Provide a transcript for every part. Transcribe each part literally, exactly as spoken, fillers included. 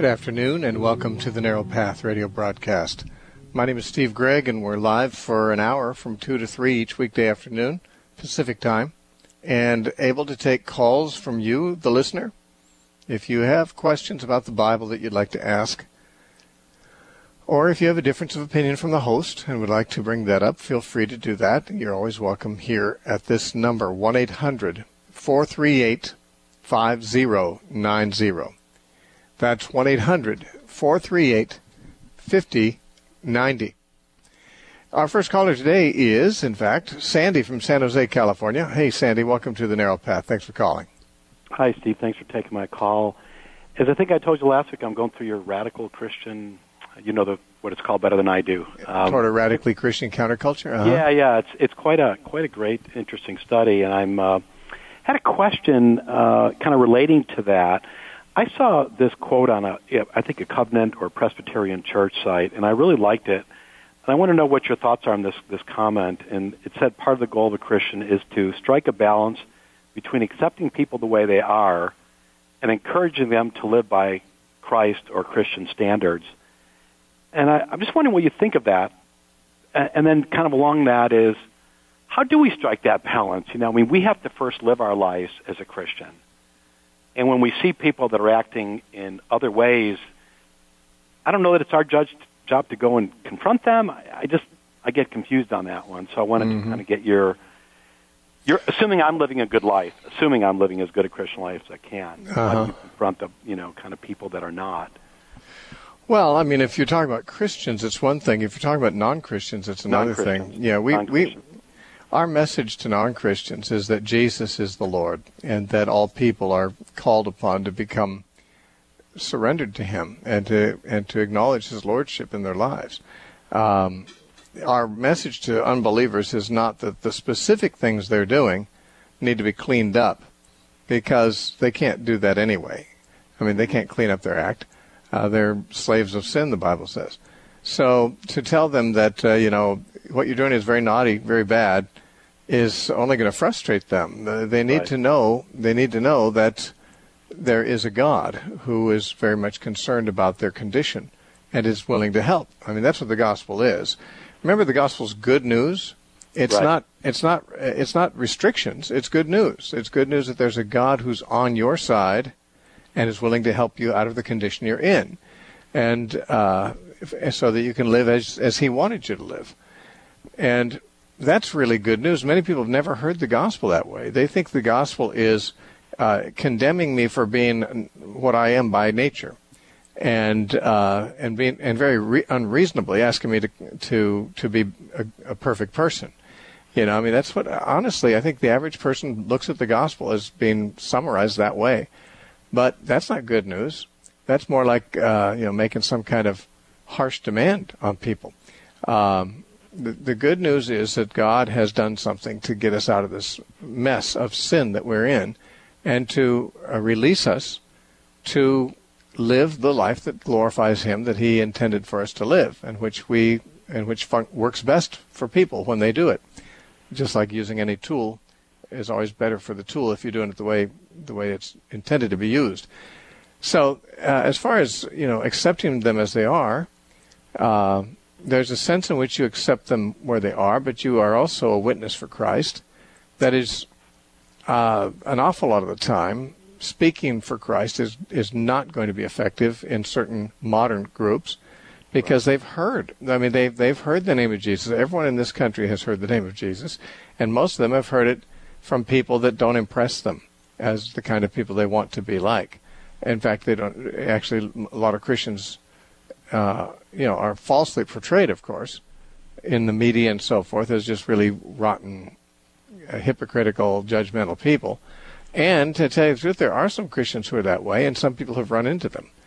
afternoon, and welcome to the Narrow Path radio broadcast. My name is Steve Gregg, and we're live for an hour from two to three each weekday afternoon, Pacific time, and able to take calls from you, the listener. If you have questions about the Bible that you'd like to ask, or if you have a difference of opinion from the host and would like to bring that up, feel free to do that. You're always welcome here at this number, one eight hundred four three eight five zero nine zero. That's one eight hundred four three eight five zero nine zero. Our first caller today is, in fact, Sandy from San Jose, California. Hey, Sandy, welcome to the Narrow Path. Thanks for calling. Hi, Steve. Thanks for taking my call. As I think I told you last week, I'm going through your Radical Christian, you know the, what it's called better than I do. Um, Toward a radically Christian counterculture? Uh-huh. Yeah, yeah. It's it's quite a quite a great, interesting study, and I'm uh, had a question uh, kind of relating to that. I saw this quote on a, I think, a Covenant or Presbyterian church site, and I really liked it. And I want to know what your thoughts are on this, this comment. And it said part of the goal of a Christian is to strike a balance between accepting people the way they are and encouraging them to live by Christ or Christian standards. And I, I'm just wondering what you think of that. And then kind of along that is, how do we strike that balance? You know, I mean, we have to first live our lives as a Christian. And when we see people that are acting in other ways, I don't know that it's our judge, job to go and confront them. I, I just, I get confused on that one. So I wanted mm-hmm. to kind of get your, you're assuming I'm living a good life, assuming I'm living as good a Christian life as I can. Uh-huh. How do you confront the, you know, kind of people that are not? Well, I mean, if you're talking about Christians, it's one thing. If you're talking about non-Christians, it's another thing. Yeah, we, we, our message to non-Christians is that Jesus is the Lord and that all people are called upon to become surrendered to Him and to and to acknowledge His Lordship in their lives. Um, our message to unbelievers is not that the specific things they're doing need to be cleaned up, because they can't do that anyway. I mean, they can't clean up their act. Uh, they're slaves of sin, the Bible says. So to tell them that, uh, you know, what you're doing is very naughty, very bad, is only going to frustrate them. Uh, they need right. to know, they need to know that there is a God who is very much concerned about their condition and is willing to help. I mean, that's what the gospel is. Remember, the gospel's good news. It's right. not, it's not, it's not restrictions. It's good news. It's good news that there's a God who's on your side and is willing to help you out of the condition you're in, and uh, so that you can live as as He wanted you to live. And that's really good news. Many people have never heard the gospel that way. They think the gospel is uh, condemning me for being what I am by nature, and uh, and being and very re- unreasonably asking me to to to be a, a perfect person. You know, I mean, that's what honestly I think the average person looks at the gospel as being summarized that way. But that's not good news. That's more like uh, you know making some kind of harsh demand on people. Um, the, the good news is that God has done something to get us out of this mess of sin that we're in, and to uh, release us to live the life that glorifies Him, that He intended for us to live, and which we and which fun- works best for people when they do it. Just like using any tool is always better for the tool if you're doing it the way the way it's intended to be used. So uh, as far as, you know, accepting them as they are, uh, there's a sense in which you accept them where they are, but you are also a witness for Christ. That is, uh, an awful lot of the time, speaking for Christ is, is not going to be effective in certain modern groups, because they've heard. I mean, they've, they've heard the name of Jesus. Everyone in this country has heard the name of Jesus, and most of them have heard it from people that don't impress them as the kind of people they want to be like. In fact, they don't. Actually, a lot of Christians, uh, you know, are falsely portrayed, of course, in the media and so forth, as just really rotten, uh, hypocritical, judgmental people. And to tell you the truth, there are some Christians who are that way, and some people have run into them.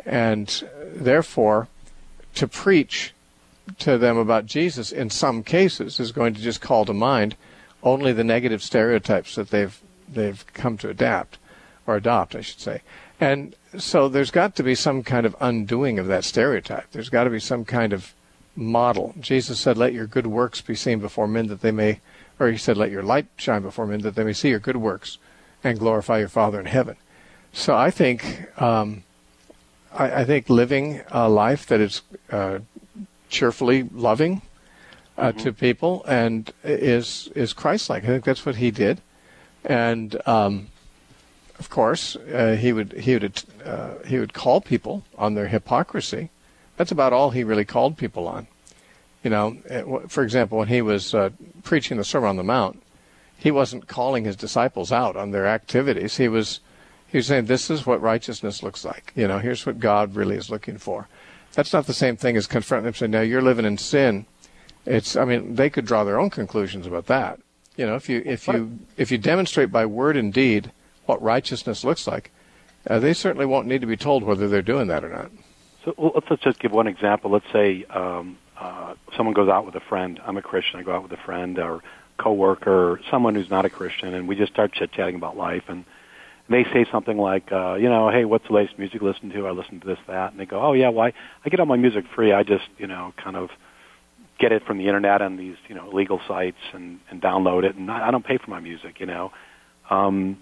And therefore, to preach to them about Jesus in some cases is going to just call to mind only the negative stereotypes that they've they've come to adapt, or adopt, I should say. And so there's got to be some kind of undoing of that stereotype. There's got to be some kind of model. Jesus said, let your good works be seen before men that they may, or He said, let your light shine before men that they may see your good works and glorify your Father in heaven. So I think um, I, I think living a life that is uh, cheerfully loving uh, mm-hmm. to people and is is Christ-like. I think that's what he did, and um, of course uh, he would he would uh, he would call people on their hypocrisy. That's about all he really called people on. You know, for example, when he was uh, preaching the Sermon on the Mount, he wasn't calling his disciples out on their activities. He was he was saying, this is what righteousness looks like. You know, here's what God really is looking for. That's not the same thing as confronting them and saying, now you're living in sin. It's, I mean, they could draw their own conclusions about that. You know, if you if you if you demonstrate by word and deed what righteousness looks like, uh, they certainly won't need to be told whether they're doing that or not. So well, let's, let's just give one example. Let's say um, uh, someone goes out with a friend. I'm a Christian. I go out with a friend or coworker or someone who's not a Christian, and we just start chit-chatting about life. And they say something like, uh, you know, hey, what's the latest music you listen to? I listen to this, that. And they go, oh, yeah, well, I, I get all my music free. I just, you know, kind of get it from the Internet and these, you know, illegal sites and, and download it. And I, I don't pay for my music, you know. Um,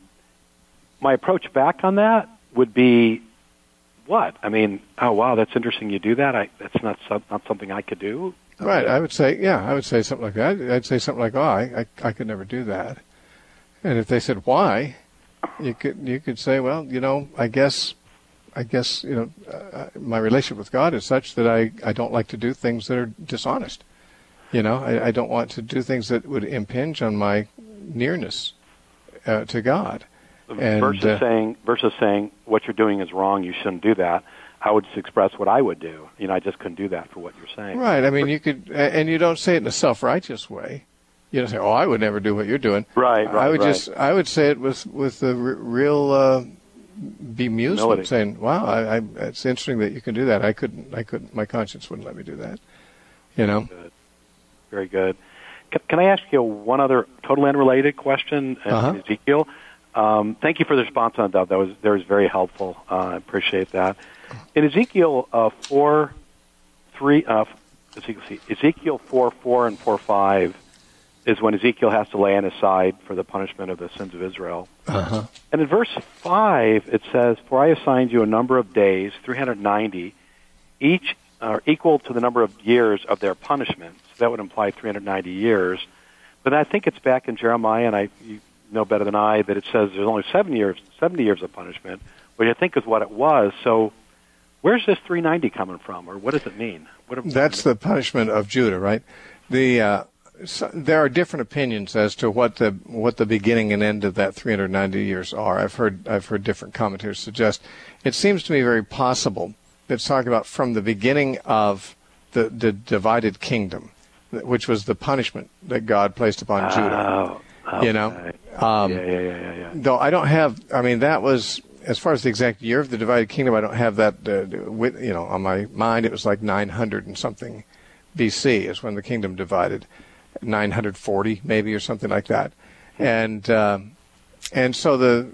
my approach back on that would be, what? I mean, oh, wow, that's interesting you do that. I, that's not not something I could do. Right. I would say, yeah, I would say something like that. I'd say something like, oh, I, I, I could never do that. And if they said, why, you could you could say, well, you know, I guess, I guess, you know, uh, my relationship with God is such that I, I don't like to do things that are dishonest. You know, I, I don't want to do things that would impinge on my nearness uh, to God. And, versus uh, saying versus saying what you're doing is wrong, you shouldn't do that. I would just express what I would do. You know, I just couldn't do that for what you're saying. Right. I mean, you could, and you don't say it in a self-righteous way. You don't say, "Oh, I would never do what you're doing." Right. Right. I would right. just, I would say it with with the r- real uh, bemusement, Humility. saying, "Wow, I, I, it's interesting that you can do that. I couldn't. I couldn't. My conscience wouldn't let me do that." You know. Good. Very good. Can, can I ask you one other totally unrelated question, uh-huh. Ezekiel? Um, thank you for the response on that. That was that was very helpful. Uh, I appreciate that. In Ezekiel uh, four, three, uh, Ezekiel, Ezekiel four, four, and four, five is when Ezekiel has to lay on his side for the punishment of the sins of Israel. Uh-huh. And in verse five, it says, "For I assigned you a number of days, three hundred ninety, each are equal to the number of years of their punishment." So that would imply three hundred ninety years. But I think it's back in Jeremiah, and I. You, know better than I that it says there's only seventy years, seventy years of punishment, which I think is what it was. So, where's this three ninety coming from, or what does it mean? What That's the punishment of Judah, right? The uh, so there are different opinions as to what the what the beginning and end of that three hundred ninety years are. I've heard I've heard different commentators suggest. It seems to me very possible that it's talking about from the beginning of the the divided kingdom, which was the punishment that God placed upon oh. Judah. Okay. You know, um, yeah, yeah, yeah, yeah, yeah. Though I don't have, I mean, that was as far as the exact year of the divided kingdom. I don't have that, uh, with, you know, on my mind. It was like nine hundred and something B C is when the kingdom divided, nine hundred forty maybe or something like that, and um, and so the,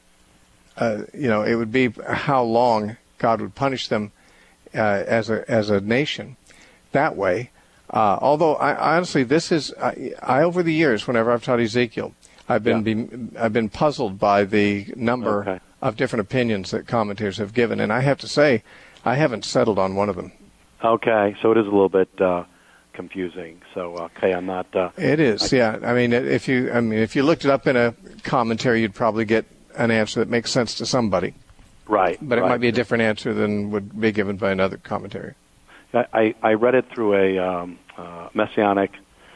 uh, you know, it would be how long God would punish them uh, as a as a nation that way. Uh, although I, honestly, this is I, I over the years, whenever I've taught Ezekiel, I've been, yeah. be, I've been puzzled by the number okay. of different opinions that commentators have given, and I have to say, I haven't settled on one of them. Okay, so it is a little bit uh, confusing. So okay, I'm not. Uh, it is, I, yeah. I mean, if you, I mean, if you looked it up in a commentary, you'd probably get an answer that makes sense to somebody. Right, but it right. might be a different answer than would be given by another commentary. I, I read it through a um, uh, messianic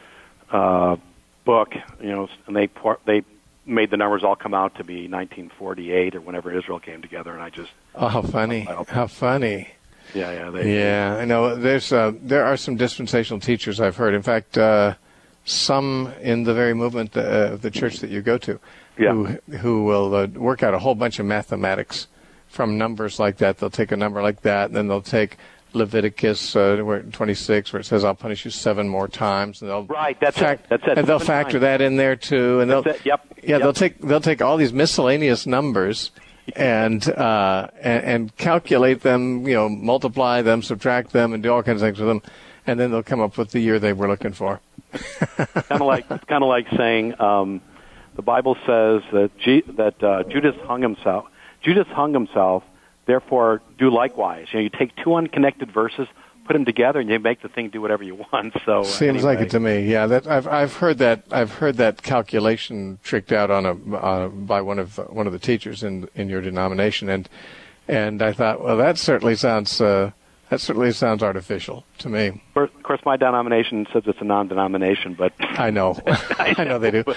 uh, book, you know, and they they made the numbers all come out to be nineteen forty-eight or whenever Israel came together, and I just oh, how funny, how funny. Yeah, yeah, they, yeah. I know there's uh, there are some dispensational teachers I've heard. In fact, uh, some in the very movement uh, of the church that you go to, yeah. who who will uh, work out a whole bunch of mathematics from numbers like that. They'll take a number like that, and then they'll take Leviticus uh, twenty-six, where it says, "I'll punish you seven more times," and they'll right. That's fact, it. That's it. And they'll factor that in there too, and they'll That's it. Yep. yeah yep. they'll take they'll take all these miscellaneous numbers and, uh, and and calculate them, you know, multiply them, subtract them, and do all kinds of things with them, and then they'll come up with the year they were looking for. kind of like it's kind of like saying um, the Bible says that G- that uh, Judas hung himself. Judas hung himself. therefore do likewise. You know, you take two unconnected verses, put them together, and you make the thing do whatever you want. So seems anyway. like it to me. Yeah, that I've I've heard that I've heard that calculation tricked out on a uh, by one of one of the teachers in in your denomination, and and I thought, well, that certainly sounds uh, that certainly sounds artificial to me. Of course, my denomination says it's a non-denomination, but I know, I, know. I know they do.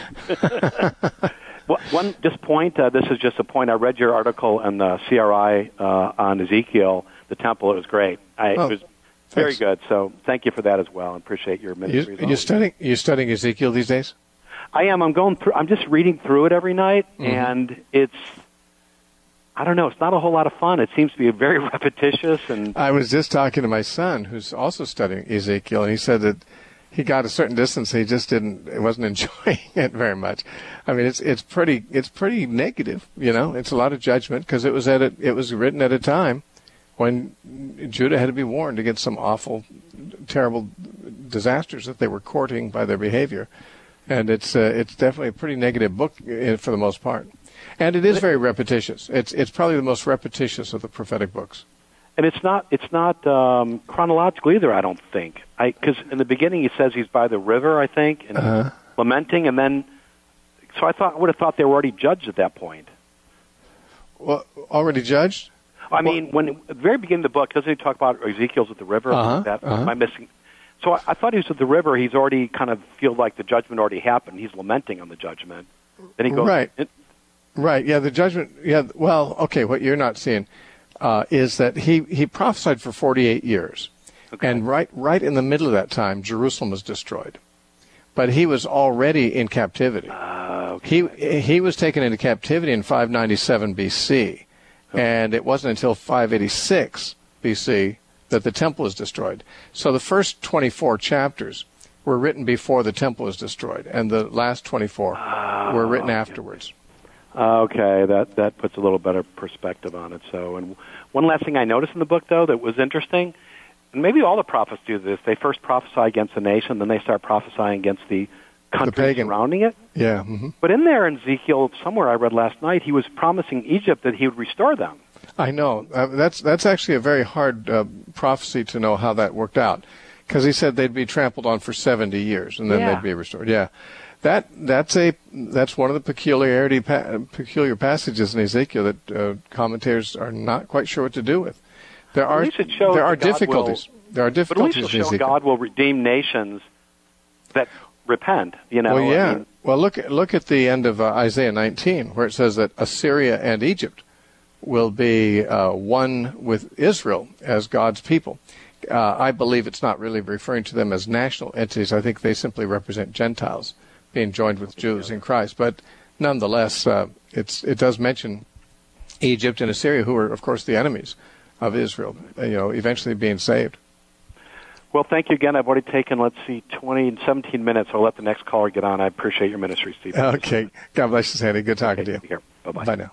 Well, one just point. Uh, this is just a point. I read your article in the C R I uh, on Ezekiel, the temple. It was great. I, oh, it was very thanks. good. So thank you for that as well. I appreciate your ministry. You, you studying? You studying Ezekiel these days? I am. I'm going through. I'm just reading through it every night, mm-hmm. and it's. I don't know. It's not a whole lot of fun. It seems to be very repetitious. And I was just talking to my son, who's also studying Ezekiel, and he said that he got a certain distance. He just didn't. It wasn't enjoying it very much. I mean, it's it's pretty it's pretty negative. You know, it's a lot of judgment because it was at a, it was written at a time when Judah had to be warned against some awful, terrible disasters that they were courting by their behavior, and it's uh, it's definitely a pretty negative book for the most part, and it is very repetitious. It's it's probably the most repetitious of the prophetic books. And it's not it's not um, chronological either, I don't think. Because in the beginning he says he's by the river, I think, and uh-huh. lamenting, and then so I thought I would have thought they were already judged at that point. Well, already judged? I mean, when at the very beginning of the book, doesn't he talk about Ezekiel's at the river? Uh-huh. That, uh-huh. Am I missing? So I, I thought he was at the river. He's already kind of feel like the judgment already happened. He's lamenting on the judgment. Then he goes right, in, right. Yeah, the judgment. Yeah. Well, okay. What you're not seeing. Uh, is that he, he prophesied for forty-eight years. Okay. And right right in the middle of that time, Jerusalem was destroyed. But he was already in captivity. Uh, okay. He he was taken into captivity in five ninety-seven B C, okay. And it wasn't until five eighty-six B C that the temple was destroyed. So the first twenty-four chapters were written before the temple was destroyed, and the last twenty-four uh, were written okay. afterwards. Okay, that that puts a little better perspective on it. So, and one last thing I noticed in the book, though, that was interesting, and maybe all the prophets do this. They first prophesy against the nation, then they start prophesying against the country surrounding it. Yeah. Mm-hmm. But in there, in Ezekiel, somewhere I read last night, he was promising Egypt that he would restore them. I know. Uh, that's that's actually a very hard uh, prophecy to know how that worked out, because he said they'd be trampled on for seventy years, and then yeah. they'd be restored. Yeah. That that's a that's one of the peculiarity pa- peculiar passages in Ezekiel that uh, commentators are not quite sure what to do with. There are there are difficulties. Will, there are difficulties. But at least it'll show God will redeem nations that repent. You know. Well, yeah. I mean, well, look look at the end of uh, Isaiah nineteen, where it says that Assyria and Egypt will be uh, one with Israel as God's people. Uh, I believe it's not really referring to them as national entities. I think they simply represent Gentiles being joined with Jews in Christ. But nonetheless, uh, it's it does mention Egypt and Assyria, who are, of course, the enemies of Israel, you know, eventually being saved. Well, thank you again. I've already taken, let's see, twenty, seventeen minutes. I'll let the next caller get on. I appreciate your ministry, Steve. Okay. God bless you, Sandy. Good talking okay, to you. Take care. Bye-bye. Bye now.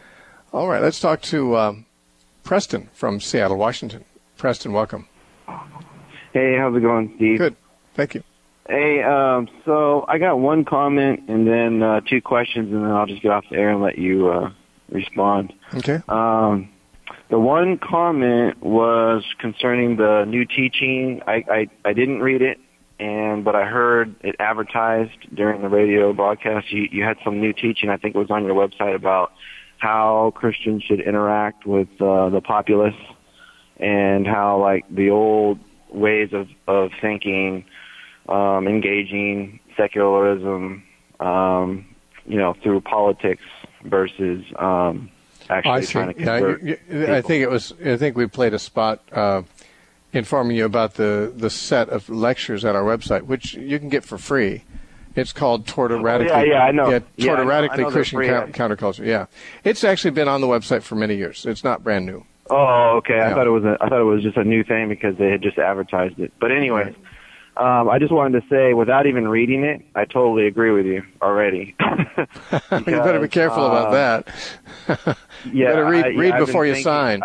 All right, let's talk to um, Preston from Seattle, Washington. Preston, welcome. Hey, how's it going, Steve? Good. Thank you. Hey, um, so I got one comment and then uh, two questions, and then I'll just get off the air and let you uh, respond. Okay. Um, the one comment was concerning the new teaching. I, I, I didn't read it, and but I heard it advertised during the radio broadcast. You, you had some new teaching, I think it was on your website, about how Christians should interact with uh, the populace and how, like, the old ways of, of thinking, Um, engaging secularism, um, you know, through politics versus um, actually I trying to yeah, convert. you, you, I think it was. I think we played a spot uh, informing you about the, the set of lectures at our website, which you can get for free. It's called Toward a Radically, oh, yeah, yeah, I know. Yeah, Toward yeah, a Radically I know, I know Christian count, Counterculture. Yeah, it's actually been on the website for many years. It's not brand new. Oh, okay. Yeah. I thought it was. A, I thought it was just a new thing because they had just advertised it. But anyway. Right. Um, I just wanted to say, without even reading it, I totally agree with you already. because, you better be careful uh, about that. you yeah, better read, I, read yeah, before you thinking, sign.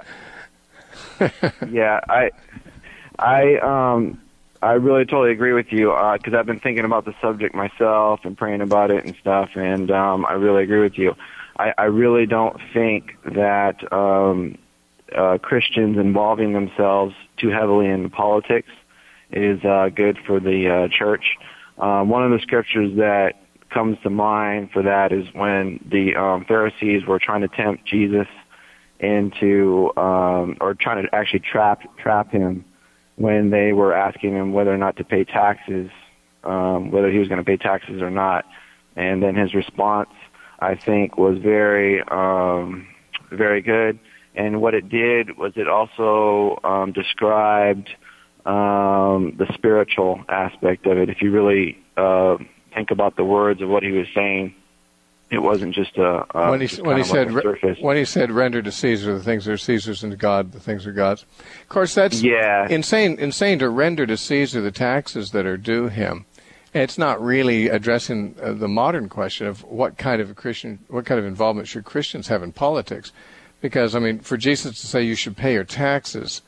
yeah, I, I, um, I really totally agree with you because uh, I've been thinking about the subject myself and praying about it and stuff, and um, I really agree with you. I, I really don't think that um, uh, Christians involving themselves too heavily in politics is uh, good for the uh, church. Um, one of the scriptures that comes to mind for that is when the um, Pharisees were trying to tempt Jesus into, um, or trying to actually trap trap him when they were asking him whether or not to pay taxes, um, whether he was going to pay taxes or not. And then his response, I think, was very, um, very good. And what it did was it also um, described um, the spiritual aspect of it. If you really uh, think about the words of what he was saying, it wasn't just a, a when he just when he said like when he said render to Caesar the things that are Caesar's and to God the things are God's. Of course, that's yeah. insane. Insane to render to Caesar the taxes that are due him. It's not really addressing uh, the modern question of what kind of a Christian, what kind of involvement should Christians have in politics, because I mean, for Jesus to say you should pay your taxes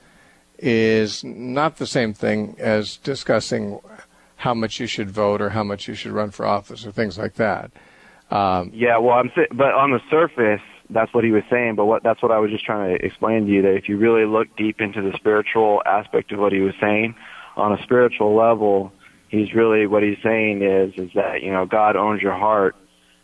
is not the same thing as discussing how much you should vote or how much you should run for office or things like that. Um, yeah, well, I'm but on the surface, that's what he was saying. But what that's what I was just trying to explain to you, that if you really look deep into the spiritual aspect of what he was saying, on a spiritual level, he's really what he's saying is is that you know God owns your heart,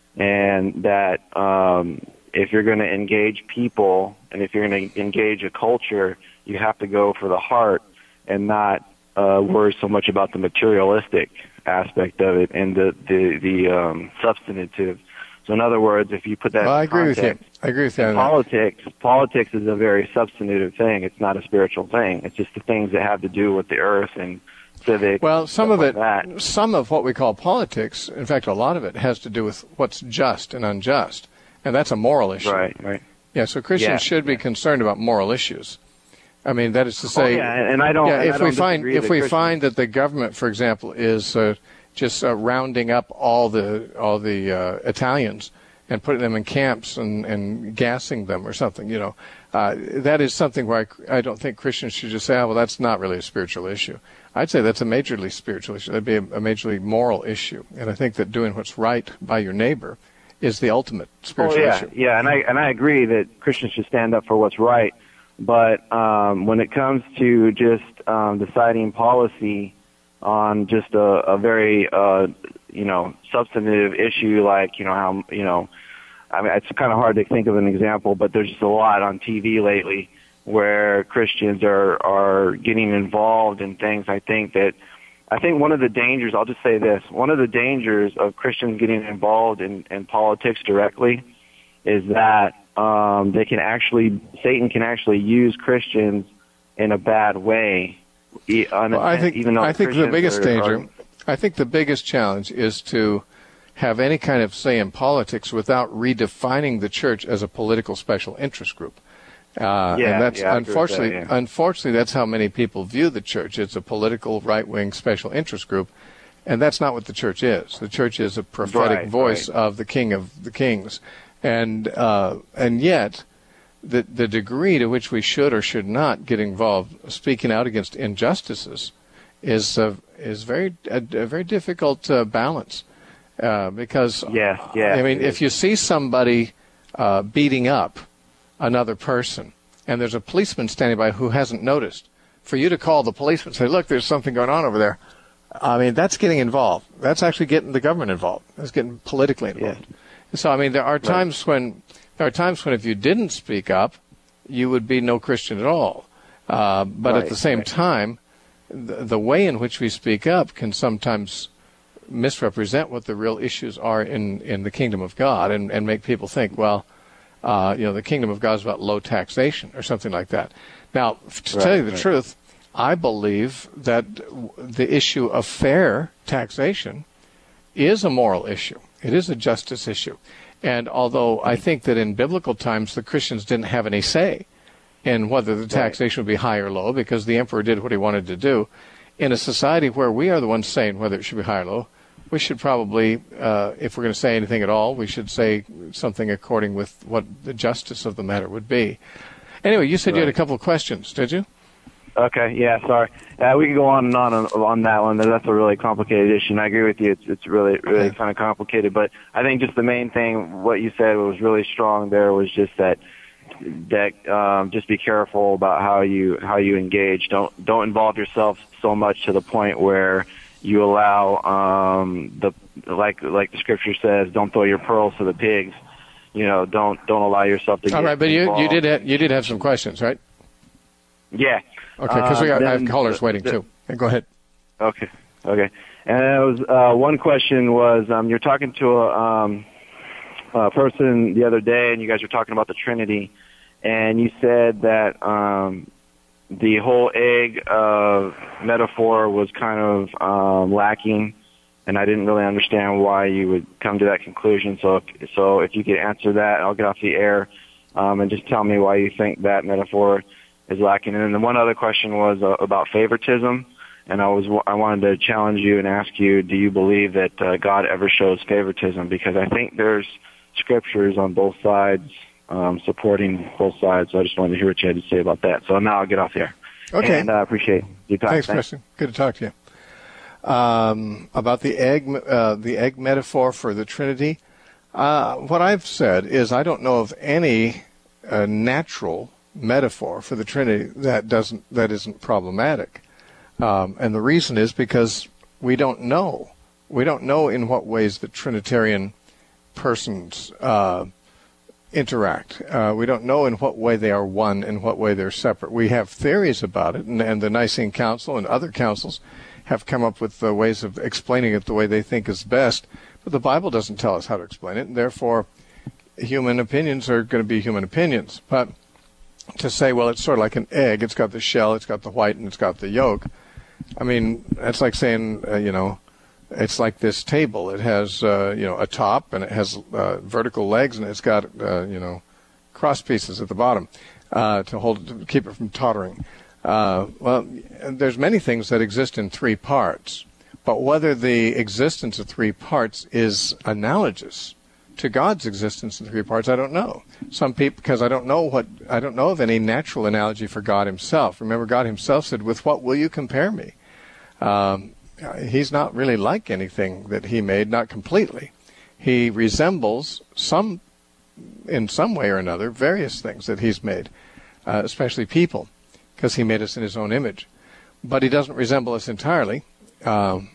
and that um, if you're going to engage people and if you're going to engage a culture, you have to go for the heart and not uh, worry so much about the materialistic aspect of it and the the the um, substantive. So in other words, if you put that well, I in agree context, with you. I agree with you. On politics, that. politics is a very substantive thing. It's not a spiritual thing. It's just the things that have to do with the earth and civic. Well, some of like it, that. some of what we call politics, in fact, a lot of it has to do with what's just and unjust, and that's a moral issue. Right. Right. Yeah. So Christians yeah, should be yeah. concerned about moral issues. I mean, that is to say, oh, yeah, and I don't. Yeah, if I don't we find if we Christians, find that the government, for example, is uh, just uh, rounding up all the all the uh, Italians and putting them in camps and, and gassing them or something, you know, uh, that is something where I, I don't think Christians should just say, oh, well, that's not really a spiritual issue. I'd say that's a majorly spiritual issue. That'd be a, a majorly moral issue, and I think that doing what's right by your neighbor is the ultimate spiritual oh, yeah, issue. Yeah, and I and I agree that Christians should stand up for what's right. But um, when it comes to just um, deciding policy on just a, a very, uh, you know, substantive issue like, you know, how, you know, I mean, it's kind of hard to think of an example, but there's just a lot on T V lately where Christians are, are getting involved in things. I think that, I think one of the dangers, I'll just say this, one of the dangers of Christians getting involved in, in politics directly is that Um, they can actually, Satan can actually use Christians in a bad way. Well, I think, even though I think the biggest are, danger, are, I think the biggest challenge is to have any kind of say in politics without redefining the church as a political special interest group. Uh, yeah, and that's yeah, unfortunately, that, yeah. unfortunately, that's how many people view the church. It's a political right-wing special interest group, and that's not what the church is. The church is a prophetic right, voice right. of the King of the Kings. And uh, and yet, the the degree to which we should or should not get involved, speaking out against injustices, is uh, is very a, a very difficult uh, balance. Uh, because yeah, yeah, I mean, if you see somebody uh, beating up another person, and there's a policeman standing by who hasn't noticed, for you to call the policeman and say, "Look, there's something going on over there," I mean, that's getting involved. That's actually getting the government involved. That's getting politically involved. Yeah. So, I mean, there are times right. when there are times when if you didn't speak up, you would be no Christian at all. Uh, but right, at the same right. time, the, the way in which we speak up can sometimes misrepresent what the real issues are in, in the kingdom of God, and, and make people think, well, uh, you know, the kingdom of God is about low taxation or something like that. Now, to right, tell you the right. truth, I believe that the issue of fair taxation is a moral issue. It is a justice issue. And although I think that in biblical times the Christians didn't have any say in whether the taxation would be high or low because the emperor did what he wanted to do, in a society where we are the ones saying whether it should be high or low, we should probably, uh, if we're going to say anything at all, we should say something according with what the justice of the matter would be. Anyway, you said right. you had a couple of questions, did you? Okay, yeah, sorry. Uh, we can go on and on on, on that one. That's a really complicated issue, and I agree with you. It's it's really, really kind of complicated. But I think just the main thing, what you said was really strong there, was just that that um, just be careful about how you how you engage. Don't don't involve yourself so much to the point where you allow um, the like like the scripture says, don't throw your pearls to the pigs. You know, don't don't allow yourself to. All get right, but involved. you you did have, you did have some questions, right? Yeah. Okay, because we got, um, I have callers the, waiting the, too. Go ahead. Okay. Okay. And it was uh, one question was um, you're talking to a, um, a person the other day, and you guys were talking about the Trinity, and you said that um, the whole egg uh, metaphor was kind of um, lacking, and I didn't really understand why you would come to that conclusion. So, so if you could answer that, I'll get off the air, um, and just tell me why you think that metaphor is lacking. And then the one other question was uh, about favoritism. And I was I wanted to challenge you and ask you, do you believe that uh, God ever shows favoritism? Because I think there's scriptures on both sides um, supporting both sides. So I just wanted to hear what you had to say about that. So now I'll get off the air. Okay. And I uh, appreciate your time. Thanks, Christian. Good to talk to you. Um, about the egg, uh, the egg metaphor for the Trinity, uh, what I've said is I don't know of any uh, natural metaphor for the Trinity that doesn't that isn't problematic. Um, and the reason is because we don't know. We don't know in what ways the Trinitarian persons uh, interact. Uh, we don't know in what way they are one, in what way they're separate. We have theories about it, and, and the Nicene Council and other councils have come up with uh, ways of explaining it the way they think is best. But the Bible doesn't tell us how to explain it, and therefore human opinions are going to be human opinions. But to say, well, it's sort of like an egg. It's got the shell, it's got the white, and it's got the yolk. I mean, that's like saying, uh, you know, it's like this table. It has, uh, you know, a top, and it has uh, vertical legs, and it's got, uh, you know, cross pieces at the bottom uh, to hold, to keep it from tottering. Uh, well, there's many things that exist in three parts, but whether the existence of three parts is analogous to God's existence in three parts, I don't know. Some people, because I don't know what, I don't know of any natural analogy for God himself. Remember, God himself said, with what will you compare me? Um, he's not really like anything that he made, not completely. He resembles some, in some way or another, various things that he's made, uh, especially people, because he made us in his own image. But he doesn't resemble us entirely. Um,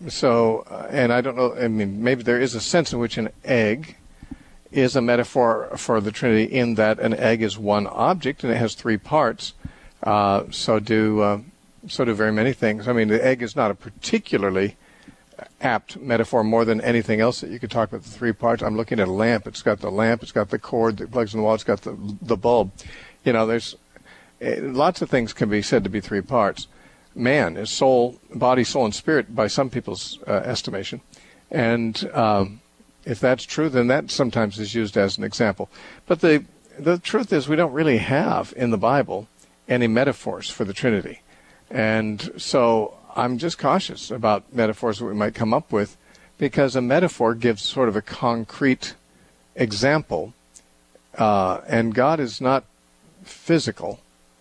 So, uh, and I don't know, I mean, maybe there is a sense in which an egg is a metaphor for the Trinity in that an egg is one object and it has three parts. Uh, so do uh, so do very many things. I mean, the egg is not a particularly apt metaphor more than anything else that you could talk about the three parts. I'm looking at a lamp. It's got the lamp. It's got the cord that plugs in the wall. It's got the the bulb. You know, there's uh, lots of things can be said to be three parts. Man is soul, body, soul, and spirit by some people's uh, estimation. And um, if that's true, then that sometimes is used as an example. But the the truth is we don't really have in the Bible any metaphors for the Trinity. And so I'm just cautious about metaphors that we might come up with, because a metaphor gives sort of a concrete example, uh, and God is not physical.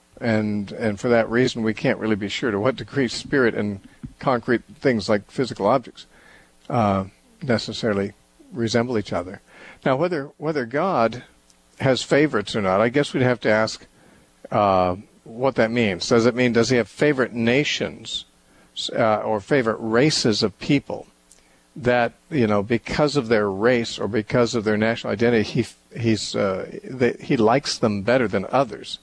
And and for that reason, we can't really be sure to what degree spirit and concrete things like physical objects uh, necessarily resemble each other. Now, whether whether God has favorites or not, I guess we'd have to ask uh, what that means. Does it mean, does he have favorite nations uh, or favorite races of people that, you know, because of their race or because of their national identity, he he's uh, they, he likes them better than others?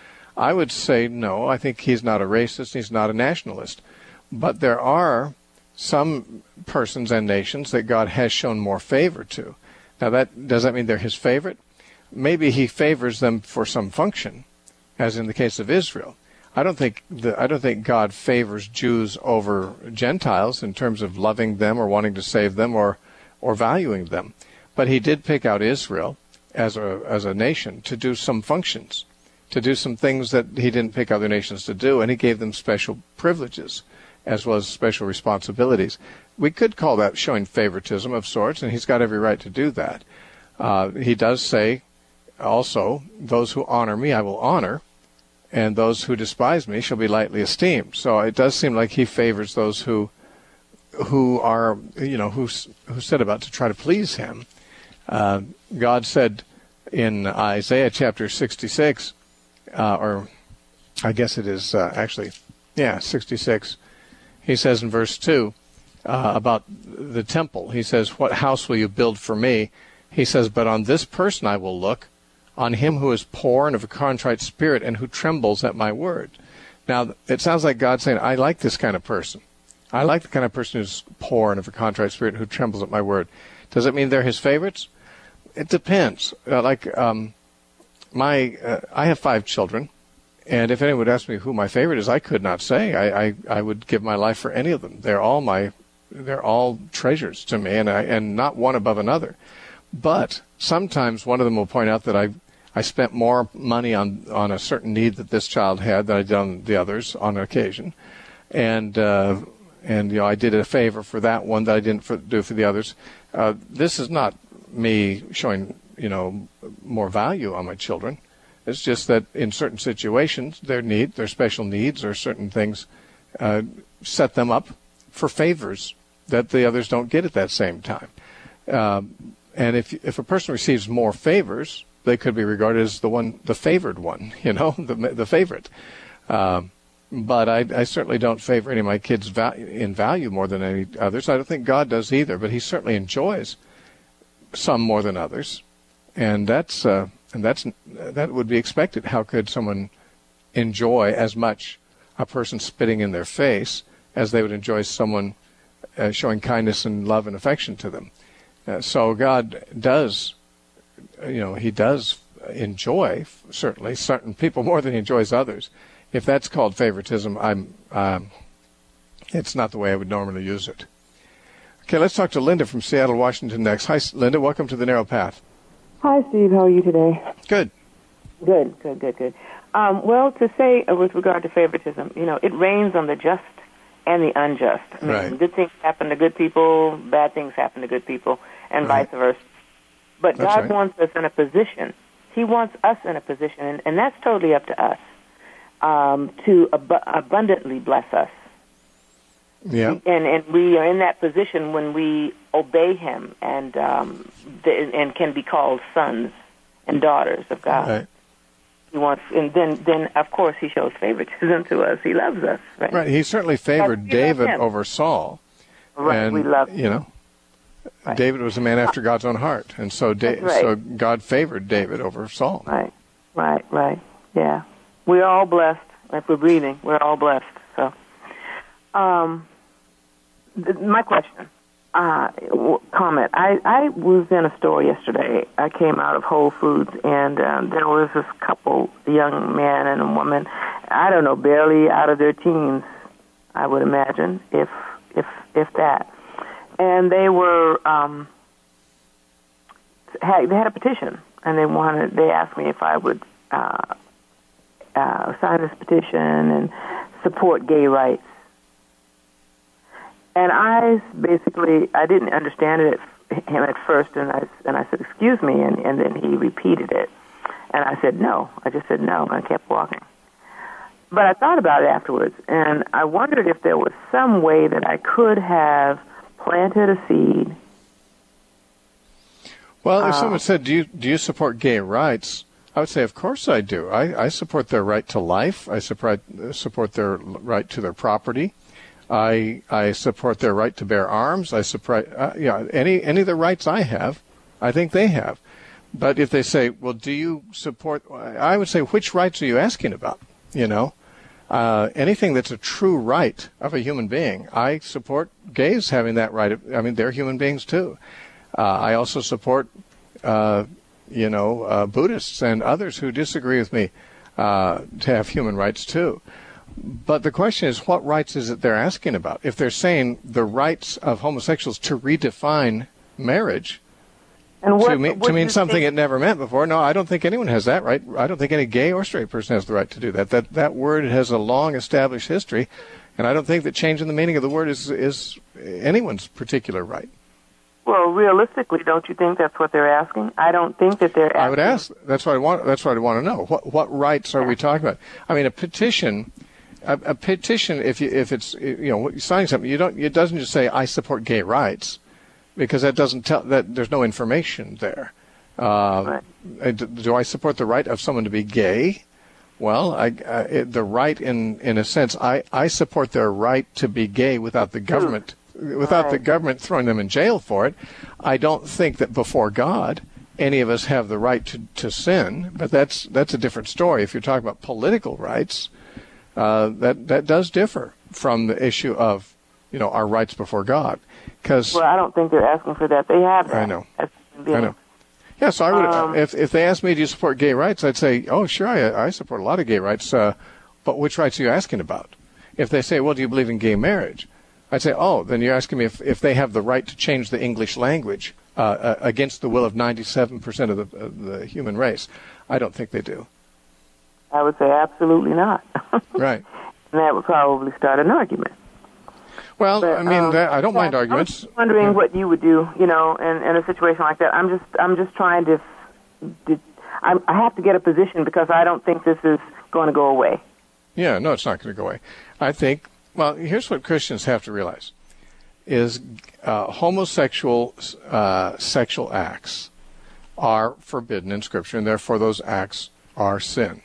I would say no. I think he's not a racist. He's not a nationalist. But there are some persons and nations that God has shown more favor to. Now, that does that mean they're his favorite? Maybe he favors them for some function, as in the case of Israel. I don't think the, I don't think God favors Jews over Gentiles in terms of loving them or wanting to save them or or valuing them. But he did pick out Israel as a as a nation to do some functions, to do some things that he didn't pick other nations to do, and he gave them special privileges as well as special responsibilities. We could call that showing favoritism of sorts, and he's got every right to do that. Uh, he does say also, those who honor me I will honor, and those who despise me shall be lightly esteemed. So it does seem like he favors those who who are, you know, who, who set about to try to please him. Uh, God said, in Isaiah chapter sixty-six, uh, or I guess it is uh, actually, yeah, sixty-six. He says in verse two uh, about the temple, he says, "What house will you build for me?" He says, "But on this person I will look, on him who is poor and of a contrite spirit and who trembles at my word." Now, it sounds like God saying, I like this kind of person. I like the kind of person who's poor and of a contrite spirit who trembles at my word. Does it mean they're his favorites? It depends. Uh, like, um, my, uh, I have five children, and if anyone would ask me who my favorite is, I could not say. I, I, I would give my life for any of them. They're all my, they're all treasures to me, and I, and not one above another. But sometimes one of them will point out that I I spent more money on, on a certain need that this child had than I did on the others on occasion. And, uh, and you know, I did a favor for that one that I didn't for, do for the others. Uh, this is not me showing, you know, more value on my children. It's just that in certain situations, their need, their special needs or certain things uh, set them up for favors that the others don't get at that same time. Um, and if if a person receives more favors, they could be regarded as the one, the favored one, you know, the the favorite. Um, but I, I certainly don't favor any of my kids val- in value more than any others. I don't think God does either, but He certainly enjoys some more than others, and that's uh, and that's that would be expected. How could someone enjoy as much a person spitting in their face as they would enjoy someone uh, showing kindness and love and affection to them? Uh, so God does. You know, He does enjoy, certainly, certain people more than He enjoys others. If that's called favoritism, I'm, um, it's not the way I would normally use it. Okay, let's talk to Linda from Seattle, Washington next. Hi, Linda. Welcome to The Narrow Path. Hi, Steve. How are you today? Good. Good, good, good, good. Um, well, to say uh, with regard to favoritism, you know, it rains on the just and the unjust. I mean, right. Good things happen to good people, bad things happen to good people, and right. vice versa. But That's God right. wants us in a position. He wants us in a position, and, and that's totally up to us, um, to ab- abundantly bless us. Yeah. And and we are in that position when we obey Him and um, th- and can be called sons and daughters of God. Right. He wants, and then then of course He shows favoritism to us. He loves us. Right. Right. He certainly favored we David love him. over Saul. Right. And, we love him. you know. Right. David was a man after God's own heart, and so da- right. so God favored David over Saul. Right, right, right. Yeah, we're all blessed. If we're breathing, we're all blessed. So, um, th- my question, uh, w- comment. I, I was in a store yesterday. I came out of Whole Foods, and um, there was this couple, a young man and a woman. I don't know, barely out of their teens, I would imagine, if if if that. And they were um, had, they had a petition, and they wanted. They asked me if I would uh, uh, sign this petition and support gay rights. And I basically I didn't understand it at, him at first, and I and I said, "Excuse me," and, and then he repeated it, and I said, "No." I just said no, and I kept walking. But I thought about it afterwards, and I wondered if there was some way that I could have planted a seed. Well, if uh, someone said, do you do you support gay rights? I would say, of course I do. I, I support their right to life. I support support their right to their property. I I support their right to bear arms. I support uh, yeah any any of the rights I have, I think they have. But if they say, well, do you support? I would say, which rights are you asking about? You know. Uh, anything that's a true right of a human being, I support gays having that right. I mean, they're human beings too. Uh, I also support, uh, you know, uh, Buddhists and others who disagree with me uh, to have human rights too. But the question is, what rights is it they're asking about? If they're saying the rights of homosexuals to redefine marriage, and what, to mean, what to mean something think? it never meant before. No, I don't think anyone has that right. I don't think any gay or straight person has the right to do that. That that word has a long established history, and I don't think that changing the meaning of the word is is anyone's particular right. Well, realistically, don't you think that's what they're asking? I don't think that they're asking. I would ask. That's what I want. That's what I want to know. What what rights are yeah. we talking about? I mean, a petition. A, a petition. If you if it's you know you're signing something, you don't. It doesn't just say I support gay rights, because that doesn't tell that there's no information there. Uh, right. Do I support the right of someone to be gay? Well, I, uh, the right, in, in a sense, I, I support their right to be gay without the government, without right. the government throwing them in jail for it. I don't think that before God, any of us have the right to, to sin, but that's that's a different story. If you're talking about political rights, uh, that that does differ from the issue of, you know, our rights before God. Because well, I don't think they're asking for that. They have that. I know. I know. Yeah, so I would, um, if if they asked me, do you support gay rights, I'd say, oh, sure, I, I support a lot of gay rights, uh, but which rights are you asking about? If they say, well, do you believe in gay marriage? I'd say, oh, then you're asking me if, if they have the right to change the English language uh, uh, against the will of ninety-seven percent of the, of the human race. I don't think they do. I would say absolutely not. Right. And that would probably start an argument. Well, but, I mean, um, that, I don't yeah, mind arguments. I'm wondering yeah. what you would do, you know, in, in a situation like that. I'm just, I'm just trying to, to I'm, I have to get a position because I don't think this is going to go away. Yeah, no, it's not going to go away. I think, well, here's what Christians have to realize, is uh, homosexual uh, sexual acts are forbidden in Scripture, and therefore those acts are sin.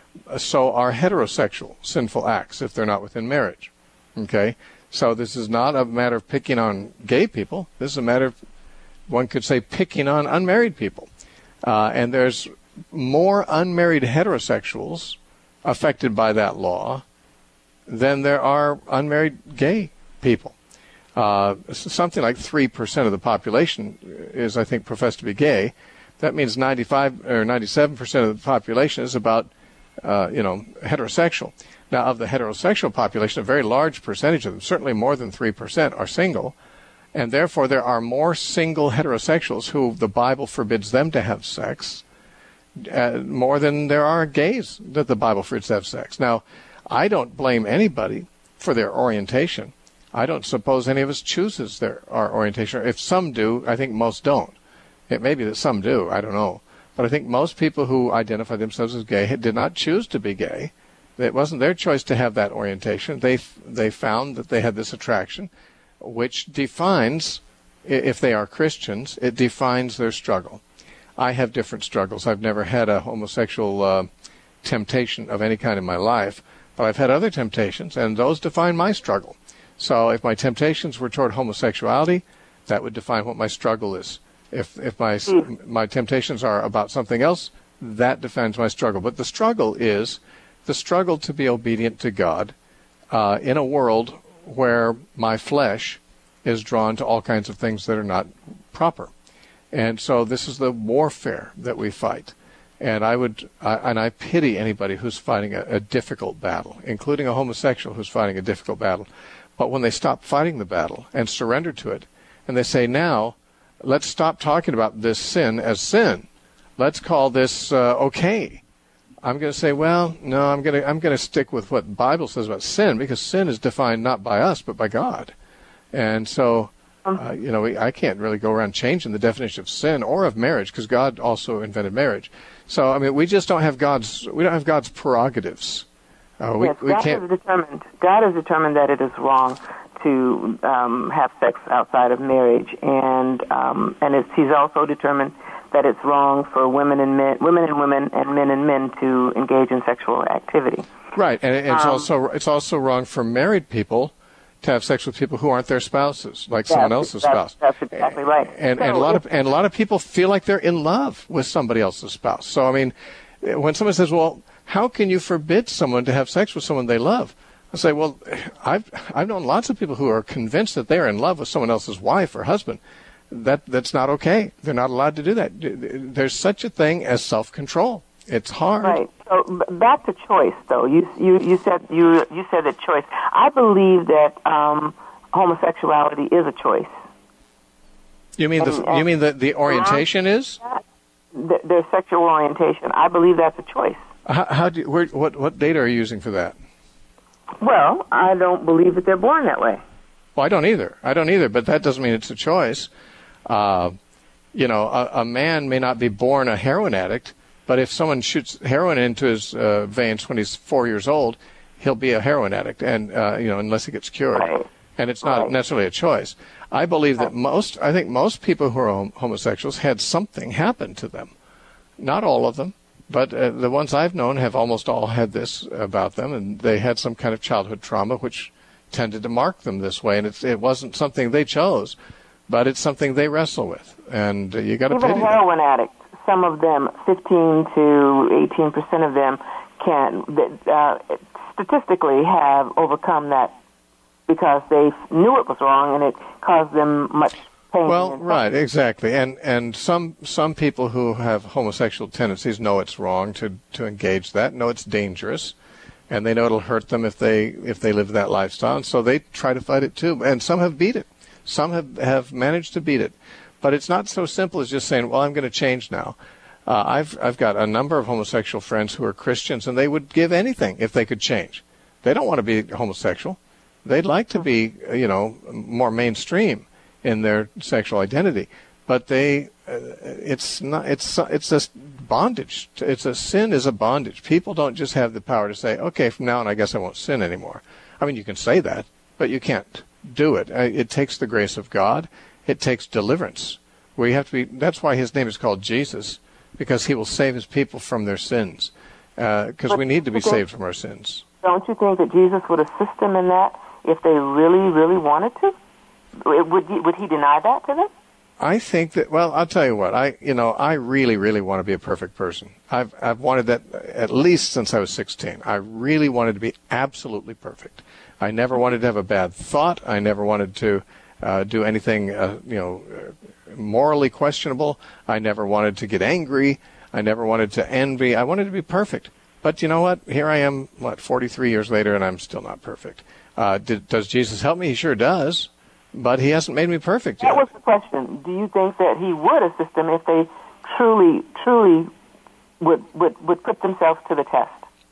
So are heterosexual sinful acts if they're not within marriage. Okay? So this is not a matter of picking on gay people. This is a matter of, one could say, picking on unmarried people. Uh, and there's more unmarried heterosexuals affected by that law than there are unmarried gay people. Uh, something like three percent of the population is, I think, professed to be gay. That means ninety-five or ninety-seven percent of the population is about, uh, you know, heterosexual. Now, of the heterosexual population, a very large percentage of them, certainly more than three percent, are single, and therefore there are more single heterosexuals who the Bible forbids them to have sex, uh, more than there are gays that the Bible forbids to have sex. Now, I don't blame anybody for their orientation. I don't suppose any of us chooses their our orientation. If some do, I think most don't. It may be that some do, I don't know. But I think most people who identify themselves as gay did not choose to be gay. It wasn't their choice to have that orientation. They they found that they had this attraction, which defines, if they are Christians, it defines their struggle. I have different struggles. I've never had a homosexual uh, temptation of any kind in my life, but I've had other temptations, and those define my struggle. So if my temptations were toward homosexuality, that would define what my struggle is. If if my my temptations are about something else, that defines my struggle. But the struggle is the struggle to be obedient to God uh, in a world where my flesh is drawn to all kinds of things that are not proper. And so this is the warfare that we fight. And I would, I, and I pity anybody who's fighting a, a difficult battle, including a homosexual who's fighting a difficult battle. But when they stop fighting the battle and surrender to it, and they say, now, let's stop talking about this sin as sin. Let's call this uh, okay. I'm going to say, well, no, I'm going to I'm going to stick with what the Bible says about sin, because sin is defined not by us but by God. And so, uh, you know, we, I can't really go around changing the definition of sin or of marriage, because God also invented marriage. So, I mean, we just don't have God's we don't have God's prerogatives. Uh, we, yes, we God can't. is determined. God has determined that it is wrong to um, have sex outside of marriage, and um, and it's, He's also determined that it's wrong for women and men, women and women, and men and men to engage in sexual activity. Right, and it's um, also it's also wrong for married people to have sex with people who aren't their spouses, like someone else's that's, spouse. That's exactly right. And, so and a lot of and a lot of people feel like they're in love with somebody else's spouse. So I mean, when someone says, "Well, how can you forbid someone to have sex with someone they love?" I say, "Well, I've I've known lots of people who are convinced that they are in love with someone else's wife or husband. That that's not okay. They're not allowed to do that. There's such a thing as self-control. It's hard." Right. So back to choice, though. You you you said you you said that choice. I believe that um, homosexuality is a choice. You mean and, the and you mean the the orientation is? Their, their sexual orientation. I believe that's a choice. How, how do you, where, what what data are you using for that? Well, I don't believe that they're born that way. Well, I don't either. I don't either. But that doesn't mean it's a choice. Uh, you know, a, a man may not be born a heroin addict, but if someone shoots heroin into his uh, veins when he's four years old, he'll be a heroin addict, and uh, you know, unless he gets cured. Right. And it's not right. necessarily a choice. I believe that most, I think most people who are homosexuals had something happen to them. Not all of them, but uh, the ones I've known have almost all had this about them, and they had some kind of childhood trauma which tended to mark them this way, and it's, it wasn't something they chose, but it's something they wrestle with, and uh, you got to pity them. Even a heroin addict, some of them, fifteen to eighteen percent of them, can uh, statistically have overcome that because they knew it was wrong, and it caused them much pain. Well, right, exactly, and and some some people who have homosexual tendencies know it's wrong to to engage that, know it's dangerous, and they know it'll hurt them if they if they live that lifestyle, and so they try to fight it too. And some have beat it, some have have managed to beat it, but it's not so simple as just saying, "Well, I'm going to change now." Uh, I've I've got a number of homosexual friends who are Christians, and they would give anything if they could change. They don't want to be homosexual. They'd like to be, you know, more mainstream in their sexual identity, but they, uh, it's not, it's, it's a bondage. It's a sin is a bondage. People don't just have the power to say, okay, from now on, I guess I won't sin anymore. I mean, you can say that, but you can't do it. It takes the grace of God. It takes deliverance. We have to be, that's why his name is called Jesus, because he will save his people from their sins, because uh, we need to be saved from our sins. Don't you think that Jesus would assist them in that if they really, really wanted to? Would he, would he deny that to them? I think that, well, I'll tell you what, I, you know, I really, really want to be a perfect person. I've, I've wanted that at least since I was sixteen. I really wanted to be absolutely perfect. I never wanted to have a bad thought. I never wanted to uh, do anything, uh, you know, morally questionable. I never wanted to get angry. I never wanted to envy. I wanted to be perfect. But you know what? Here I am, what, forty-three years later, and I'm still not perfect. Uh, did, does Jesus help me? He sure does. But he hasn't made me perfect yet. That was the question. Do you think that he would assist them if they truly, truly would would, would put themselves to the test?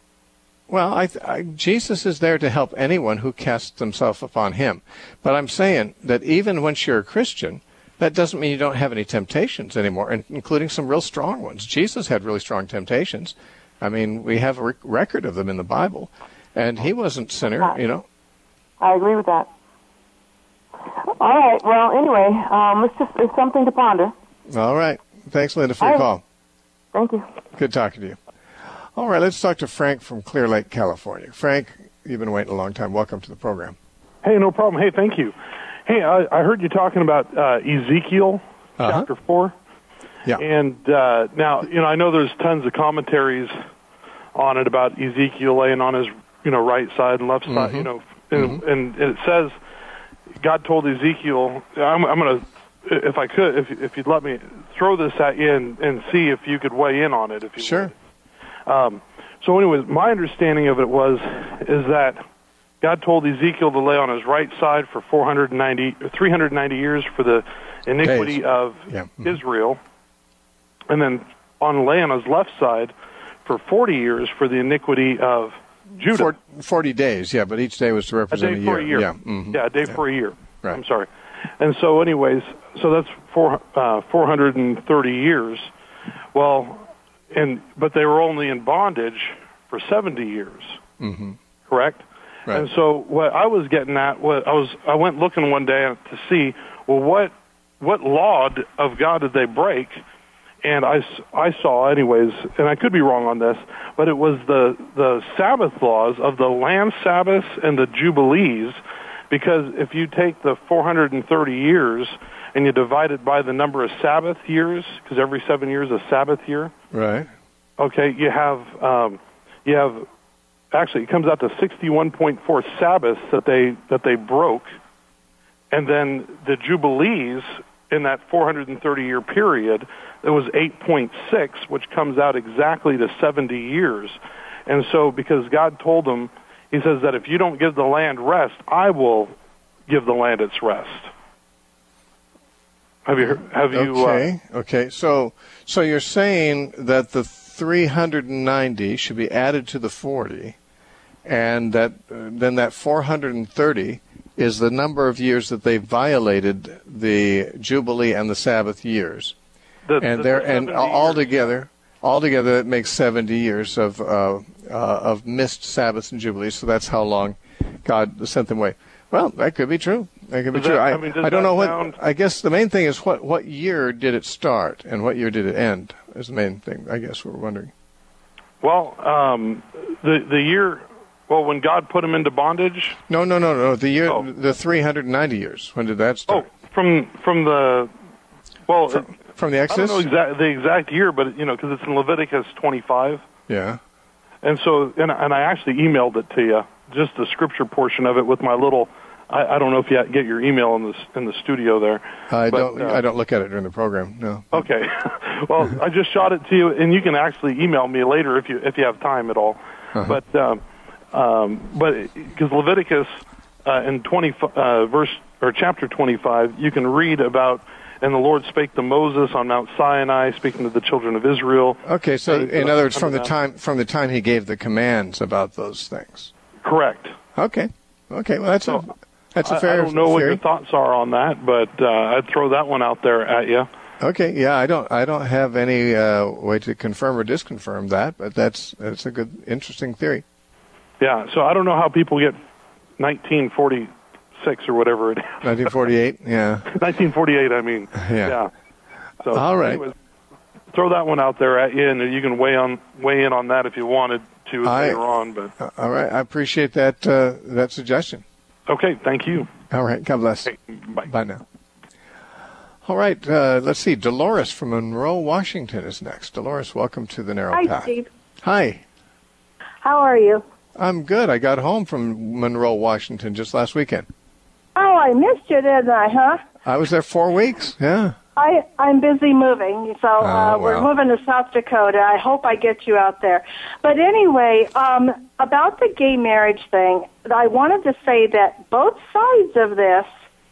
Well, I, I, Jesus is there to help anyone who casts themselves upon him. But I'm saying that even once you're a Christian, that doesn't mean you don't have any temptations anymore, including some real strong ones. Jesus had really strong temptations. I mean, we have a rec- record of them in the Bible, and he wasn't sinner, you know. I agree with that. All right. Well, anyway, um, it's just it's something to ponder. All right. Thanks, Linda, for your call. Thank you. Good talking to you. All right. Let's talk to Frank from Clear Lake, California. Frank, you've been waiting a long time. Welcome to the program. Hey, no problem. Hey, thank you. Hey, I, I heard you talking about uh, Ezekiel uh-huh. chapter four. Yeah. And uh, now, you know, I know there's tons of commentaries on it about Ezekiel laying on his, you know, right side and left side, mm-hmm. you know, and, mm-hmm. and it says God told Ezekiel, I'm, I'm going to, if I could, if if you'd let me throw this at you and, and see if you could weigh in on it. If you Sure. Um, so anyways, my understanding of it was, is that God told Ezekiel to lay on his right side for four hundred ninety, three hundred ninety years for the iniquity Days. of yeah. mm-hmm. Israel, and then on lay on his left side for forty years for the iniquity of Judah. forty days, yeah, but each day was to represent a day a year. For a year. Yeah, mm-hmm. yeah, a day yeah. for a year. Right. I'm sorry. And so anyways, so that's four, uh, four hundred thirty years. Well, and but they were only in bondage for seventy years. Mm-hmm. Correct? Right. And so what I was getting at, what I was, I went looking one day to see, well, what what law of God did they break? And I, I saw, anyways, and I could be wrong on this, but it was the, the Sabbath laws of the land Sabbaths and the Jubilees, because if you take the four hundred thirty years and you divide it by the number of Sabbath years, because every seven years is a Sabbath year. Right. Okay, you have, um, you have, actually it comes out to sixty-one point four Sabbaths that they, that they broke, and then the Jubilees in that four hundred thirty year period, it was eight point six, which comes out exactly to seventy years. And so because God told them, he says that if you don't give the land rest, I will give the land its rest. Have you have you Okay. Uh, okay. So so you're saying that the three hundred ninety should be added to the forty, and that uh, then that four hundred thirty is the number of years that they violated the Jubilee and the Sabbath years. The, and the there and altogether, altogether it makes seventy years of uh, uh, of missed Sabbaths and Jubilees. So that's how long God sent them away. Well, that could be true. That could be Does true. that- I, I mean, does I don't that know what. sound- I guess the main thing is what what year did it start and what year did it end? Is the main thing. I guess we're wondering. Well, um, the the year, well, when God put him into bondage. No, no, no, no. The year, Oh. the three hundred ninety years. When did that start? Oh, from from the, well, From, from the I Exodus. don't know exact, the exact year, but you know, because it's in Leviticus twenty-five, Yeah. and so and and I actually emailed it to you, just the scripture portion of it with my little. I, I don't know if you get your email in the in the studio there. I but, don't. uh, I don't look at it during the program. No. Okay. Well, I just shot it to you, and you can actually email me later if you if you have time at all. Uh-huh. But um, um, but because Leviticus uh, in twenty uh, verse or chapter twenty-five, you can read about, and the Lord spake to Moses on Mount Sinai, speaking to the children of Israel. Okay, so And, in uh, other words, from the that. time from the time he gave the commands about those things. Correct. Okay. Okay. Well, that's So, a that's a I, fair. I don't know what theory. your thoughts are on that, but uh, I'd throw that one out there at you. Okay, yeah, I don't, I don't have any uh, way to confirm or disconfirm that, but that's that's a good, interesting theory. Yeah. So I don't know how people get nineteen forty-six or whatever it is. nineteen forty-eight, yeah, nineteen forty-eight. I mean. yeah. Yeah. So, All right. anyways, throw that one out there at you, and you can weigh on weigh in on that if you wanted to I- later on. But All right, I appreciate that uh, that suggestion. okay, thank you. All right, God bless. Okay, bye. Bye now. All right, uh, let's see. Dolores from Monroe, Washington is next. Dolores, welcome to the Narrow Hi, Path. Steve. Hi, How are you? I'm good. I got home from Monroe, Washington just last weekend. Oh, I missed you, didn't I, huh? I was there four weeks. Yeah. I, I'm busy moving, so uh, Oh, we're well. moving to South Dakota. I hope I get you out there. But anyway, um, about the gay marriage thing, I wanted to say that both sides of this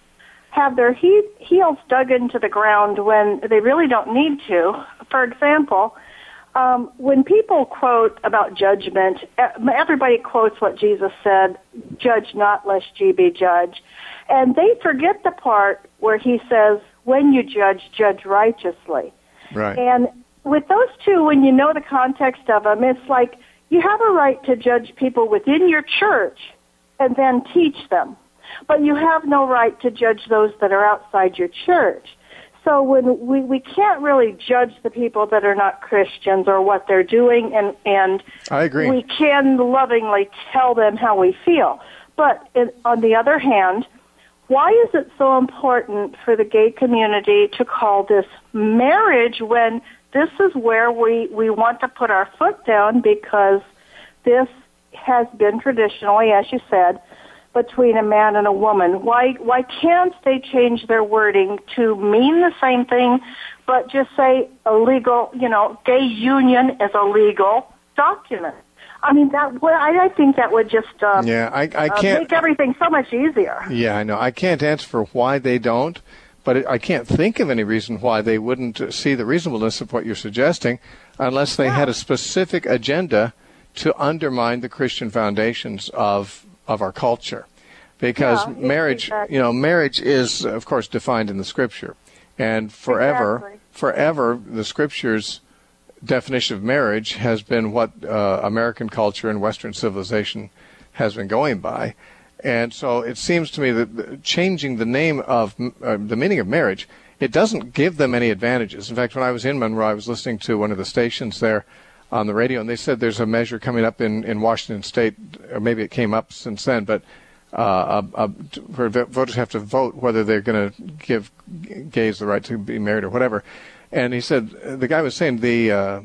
have their he- heels dug into the ground when they really don't need to. For example, um, when people quote about judgment, e- everybody quotes what Jesus said, judge not lest ye be judged. And they forget the part where he says, when you judge, judge righteously. Right. And with those two, when you know the context of them, it's like you have a right to judge people within your church and then teach them. But you have no right to judge those that are outside your church. So when we, we can't really judge the people that are not Christians or what they're doing, and, and I agree. we can lovingly tell them how we feel. But in, on the other hand, why is it so important for the gay community to call this marriage when this is where we, we want to put our foot down, because this has been traditionally, as you said, between a man and a woman? Why why can't they change their wording to mean the same thing, but just say a legal, you know, gay union is a legal document? I mean, that would, I, I think that would just uh, Yeah, I, I uh, can't. make everything so much easier. Yeah, I know. I can't answer for why they don't, but it, I can't think of any reason why they wouldn't uh, see the reasonableness of what you're suggesting, unless they had a specific agenda to undermine the Christian foundations of of our culture. Because Yeah, marriage, exactly. you know, marriage is, of course, defined in the Scripture, and forever, Exactly. forever, the Scripture's definition of marriage has been what uh, American culture and Western civilization has been going by. And so it seems to me that changing the name of uh, the meaning of marriage, it doesn't give them any advantages. In fact, when I was in Monroe, I was listening to one of the stations there on the radio, and they said there's a measure coming up in, in Washington State, or maybe it came up since then, but uh, uh, where voters have to vote whether they're going to give gays the right to be married or whatever. And he said, the guy was saying the uh,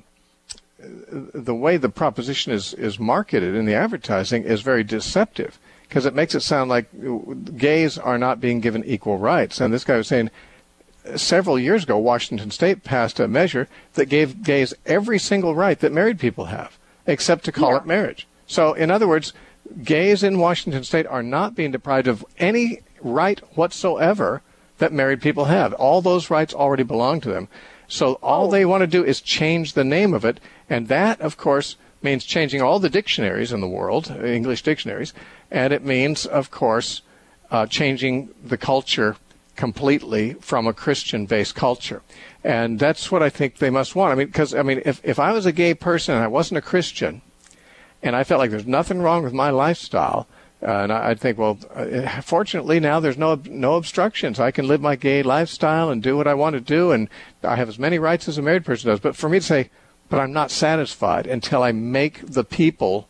the way the proposition is, is marketed in the advertising is very deceptive, because it makes it sound like gays are not being given equal rights. And this guy was saying several years ago, Washington State passed a measure that gave gays every single right that married people have, except to call Yeah. it marriage. So, in other words, gays in Washington State are not being deprived of any right whatsoever that married people have. All those rights already belong to them. So all Oh. they want to do is change the name of it, and that, of course, means changing all the dictionaries in the world, English dictionaries, and it means, of course, uh, changing the culture completely from a Christian-based culture. And that's what I think they must want. I mean, because, I mean, if, if I was a gay person and I wasn't a Christian, and I felt like there's nothing wrong with my lifestyle, Uh, and I, I think, well, uh, fortunately now there's no no obstructions. I can live my gay lifestyle and do what I want to do, and I have as many rights as a married person does. But for me to say, but I'm not satisfied until I make the people,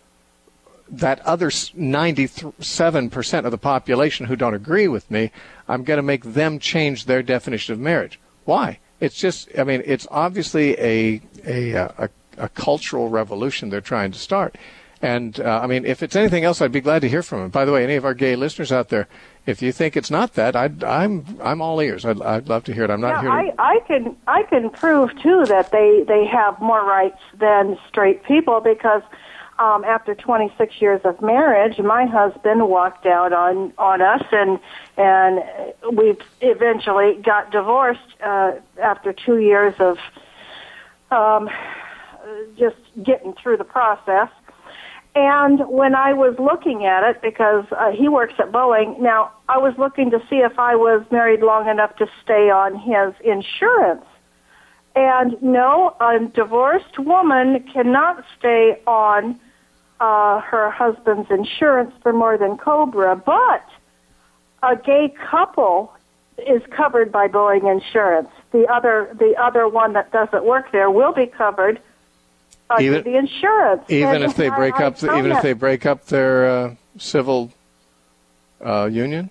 that other ninety-seven percent of the population who don't agree with me, I'm going to make them change their definition of marriage. Why? It's just, I mean, it's obviously a a a, a cultural revolution they're trying to start. And, uh, I mean, if it's anything else, I'd be glad to hear from them. By the way, any of our gay listeners out there, if you think it's not that, I'd, I'm I'm all ears. I'd, I'd love to hear it. I'm not yeah, here to... I, I can I can prove, too, that they, they have more rights than straight people because um, after twenty-six years of marriage, my husband walked out on, on us, and and we eventually got divorced uh, after two years of um, just getting through the process. And when I was looking at it, because uh, he works at Boeing, now I was looking to see if I was married long enough to stay on his insurance. And no, a divorced woman cannot stay on uh, her husband's insurance for more than COBRA, but a gay couple is covered by Boeing insurance. The other, the other one that doesn't work there will be covered Even, the insurance, even and if they break I, up, I even it. if they break up their uh, civil uh, union.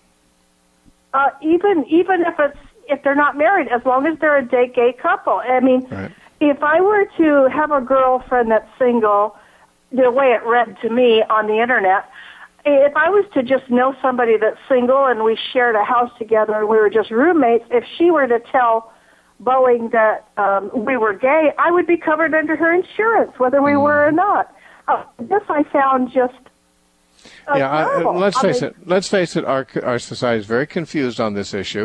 Uh, even even if it's if they're not married, as long as they're a gay gay couple. I mean, right. If I were to have a girlfriend that's single, the way it read to me on the internet, if I was to just know somebody that's single and we shared a house together and we were just roommates, if she were to tell Boeing that um, we were gay, I would be covered under her insurance, whether we mm. were or not. Uh, this I found just uh, yeah. I, let's I face mean, it. Let's face it. Our our society is very confused on this issue,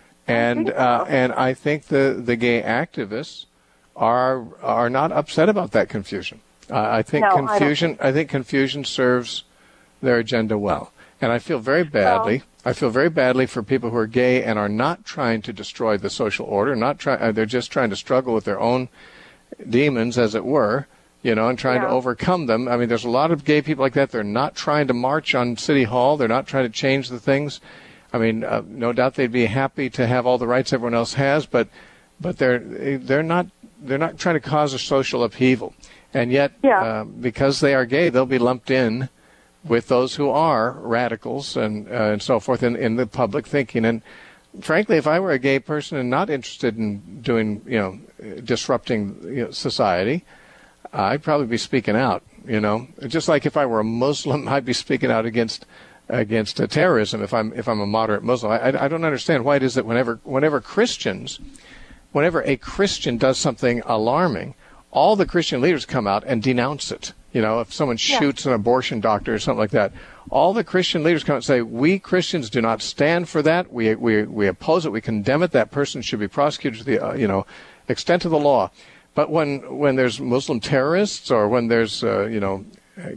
and so. uh, and I think the, the gay activists are are not upset about that confusion. Uh, I think no, confusion. I, don't think. I think confusion serves their agenda well, and I feel very badly. Well, I feel very badly for people who are gay and are not trying to destroy the social order. Not try, uh, they're just trying to struggle with their own demons, as it were, you know, and trying yeah. to overcome them. I mean, there's a lot of gay people like that. They're not trying to march on City Hall. They're not trying to change the things. I mean, uh, no doubt they'd be happy to have all the rights everyone else has, but but they're they're not they're not trying to cause a social upheaval. And yet, yeah. uh, because they are gay, they'll be lumped in with those who are radicals and uh, and so forth in, in the public thinking. And frankly, if I were a gay person and not interested in doing, you know, disrupting you know, society, I'd probably be speaking out, you know. Just like if I were a Muslim, I'd be speaking out against against uh, terrorism if I'm if I'm a moderate Muslim. I, I, I don't understand why it is that whenever whenever Christians, whenever a Christian does something alarming, all the Christian leaders come out and denounce it. You know, if someone shoots yeah. an abortion doctor or something like that, all the Christian leaders come out and say, we Christians do not stand for that. We we we oppose it. We condemn it. That person should be prosecuted to the, uh, you know, extent of the law. But when, when there's Muslim terrorists or when there's, uh, you know,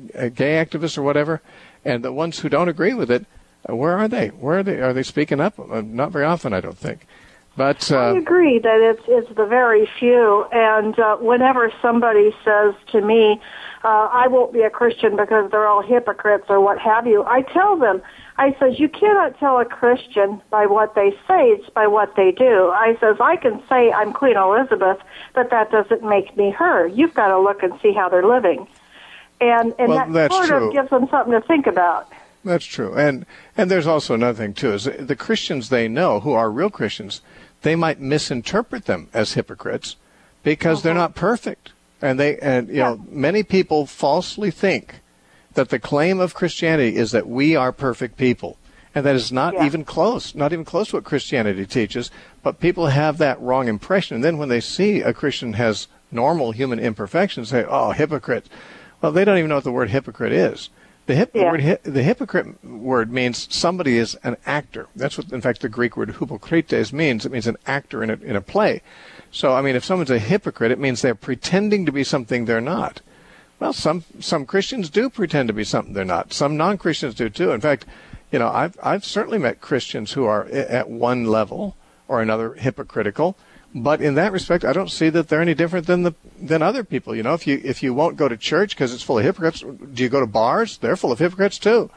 gay activists or whatever, and the ones who don't agree with it, uh, where are they? Where are they? Are they speaking up? Uh, not very often, I don't think. But uh, I agree that it's it's the very few. And uh, whenever somebody says to me, uh, I won't be a Christian because they're all hypocrites or what have you, I tell them, I says, you cannot tell a Christian by what they say, it's by what they do. I says, I can say I'm Queen Elizabeth, but that doesn't make me her. You've got to look and see how they're living. And, and well, that sort true. of gives them something to think about. That's true. And and there's also another thing, too, is the Christians they know, who are real Christians, they might misinterpret them as hypocrites because uh-huh. they're not perfect. And they and you yeah. know, many people falsely think that the claim of Christianity is that we are perfect people. And that is not yeah. even close, not even close to what Christianity teaches. But people have that wrong impression. And then when they see a Christian has normal human imperfections, they say, oh, hypocrite. Well, they don't even know what the word hypocrite is. The, hip, yeah. word, hi, the hypocrite word means somebody is an actor. That's what, in fact, the Greek word hypokrites means. It means an actor in a, in a play. So, I mean, if someone's a hypocrite, it means they're pretending to be something they're not. Well, some some Christians do pretend to be something they're not. Some non-Christians do, too. In fact, you know, I've I've certainly met Christians who are at one level or another hypocritical. But in that respect, I don't see that they're any different than the than other people. You know, if you if you won't go to church because it's full of hypocrites, do you go to bars? They're full of hypocrites too.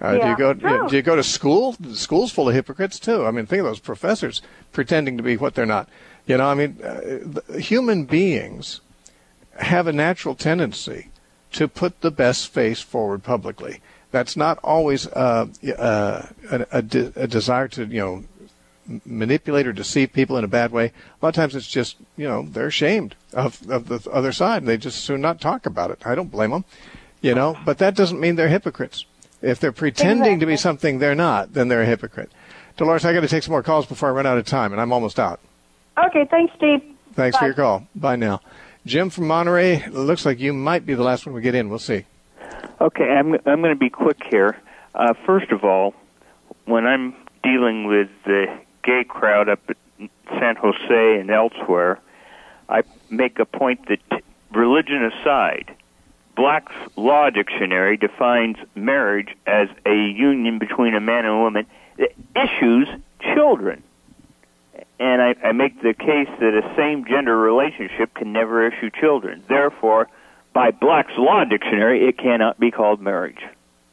Uh, yeah. Do you go? True. Do you go to school? The school's full of hypocrites too. I mean, think of those professors pretending to be what they're not. You know, I mean, uh, human beings have a natural tendency to put the best face forward publicly. That's not always uh, uh, a, a, de- a desire to, you know, manipulate or deceive people in a bad way. A lot of times it's just, you know, they're ashamed of, of the other side, and they just soon not talk about it. I don't blame them, you know, but that doesn't mean they're hypocrites. If they're pretending exactly. to be something they're not, then they're a hypocrite. Dolores, I got to take some more calls before I run out of time, and I'm almost out. Okay, thanks, Steve. Thanks Bye. for your call. Bye now. Jim from Monterey, it looks like you might be the last one we get in. We'll see. Okay, I'm I'm going to be quick here. Uh, first of all, when I'm dealing with the gay crowd up at San Jose and elsewhere, I make a point that, religion aside, Black's Law Dictionary defines marriage as a union between a man and a woman that issues children. And I, I make the case that a same-gender relationship can never issue children. Therefore, by Black's Law Dictionary, it cannot be called marriage.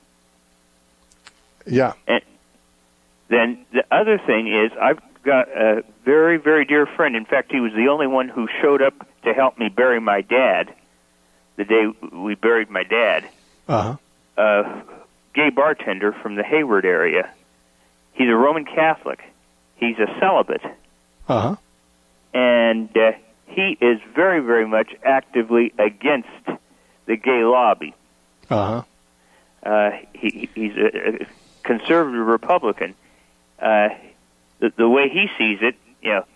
Yeah. And then the other thing is, I've got a very, very dear friend. In fact, he was the only one who showed up to help me bury my dad the day we buried my dad. Uh-huh. A gay bartender from the Hayward area. He's a Roman Catholic. He's a celibate. Uh-huh. And uh, he is very, very much actively against the gay lobby. Uh-huh. Uh, he, he's a, a conservative Republican. Uh, the, the way he sees it, you know,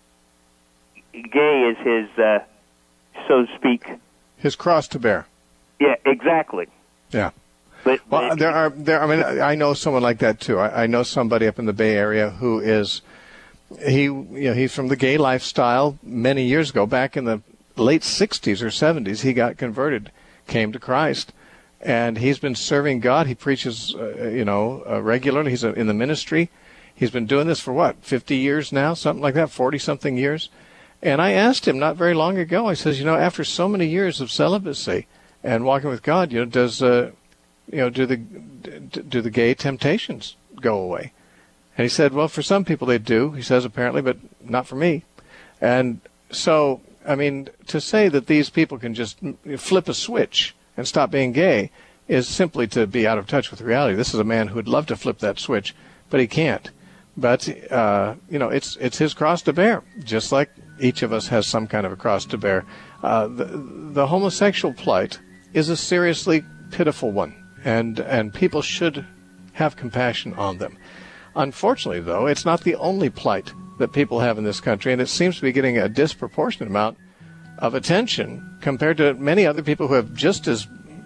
gay is his, uh, so to speak... His cross to bear. Yeah, exactly. Yeah. But, well, but there are, there, I mean, I know someone like that, too. I, I know somebody up in the Bay Area who is... He, you know, he's from the gay lifestyle. Many years ago, back in the late sixties or seventies, he got converted, came to Christ, and he's been serving God. He preaches, uh, you know, uh, regularly. He's uh, in the ministry. He's been doing this for what, fifty years now, something like that, forty-something years. And I asked him not very long ago. I says, you know, after so many years of celibacy and walking with God, you know, does, uh, you know, do the do the gay temptations go away? And he said, well, for some people they do, he says, apparently, but not for me. And so, I mean, to say that these people can just flip a switch and stop being gay is simply to be out of touch with reality. This is a man who would love to flip that switch, but he can't. But, uh, you know, it's it's his cross to bear, just like each of us has some kind of a cross to bear. Uh, the, the homosexual plight is a seriously pitiful one, and and people should have compassion on them. Unfortunately, though, it's not the only plight that people have in this country, and it seems to be getting a disproportionate amount of attention compared to many other people who have just as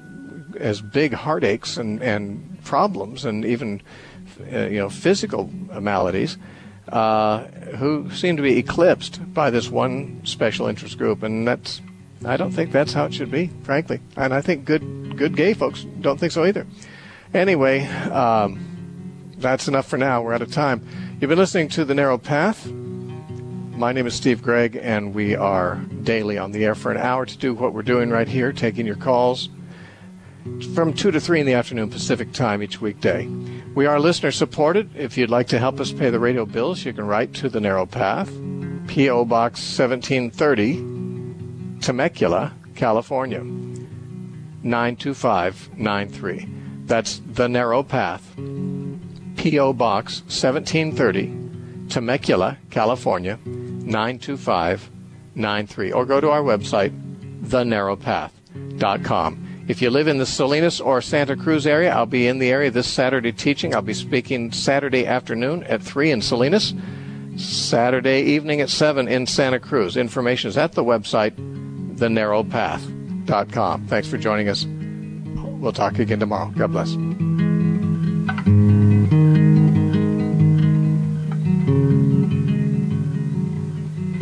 as big heartaches and, and problems and even uh, you know physical maladies, uh, who seem to be eclipsed by this one special interest group, and that's I don't think that's how it should be, frankly, and I think good good gay folks don't think so either. Anyway. Um, That's enough for now. We're out of time. You've been listening to The Narrow Path. My name is Steve Gregg, and we are daily on the air for an hour to do what we're doing right here, taking your calls from two to three in the afternoon Pacific time each weekday. We are listener-supported. If you'd like to help us pay the radio bills, you can write to The Narrow Path, P O. Box seventeen thirty, Temecula, California, nine two five nine three. That's The Narrow Path, P O. Box seventeen thirty, Temecula, California, nine two five nine three. Or go to our website, the narrow path dot com. If you live in the Salinas or Santa Cruz area, I'll be in the area this Saturday teaching. I'll be speaking Saturday afternoon at three in Salinas, Saturday evening at seven in Santa Cruz. Information is at the website, the narrow path dot com. Thanks for joining us. We'll talk again tomorrow. God bless.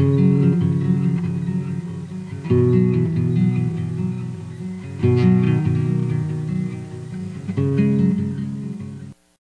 Thank you.